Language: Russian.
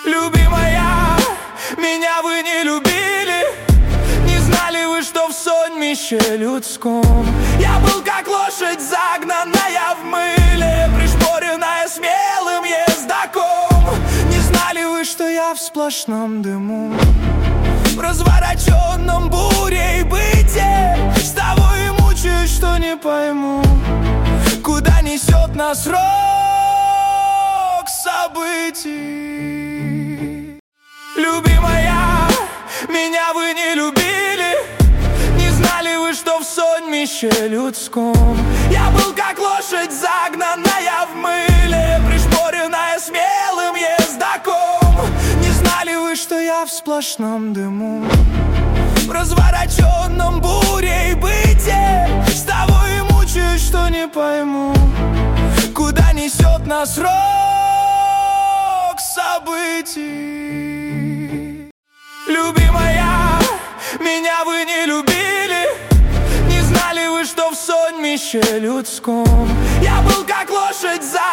Любимая, меня вы не любили. Не знали вы, что в сонмище людском я был как лошадь, загнанная в мыле, пришпоренная смелым ездаком. Не знали вы, что я в сплошном дыму, в развороченном бурей быте. С того и мучаюсь, что не пойму, куда несет нас рок событий. Любимая, меня вы не любили. Не знали вы, что в сонмище людском я был как лошадь, загнанная в мыле, пришпоренная смелым ездаком. Не знали вы, что я в сплошном дыму, в развороченном бурей быте. С того и мучаюсь, что не пойму, куда несет нас рок событий. Любимая, меня вы не любили. Не знали вы, что в сонмище людском я был как лошадь,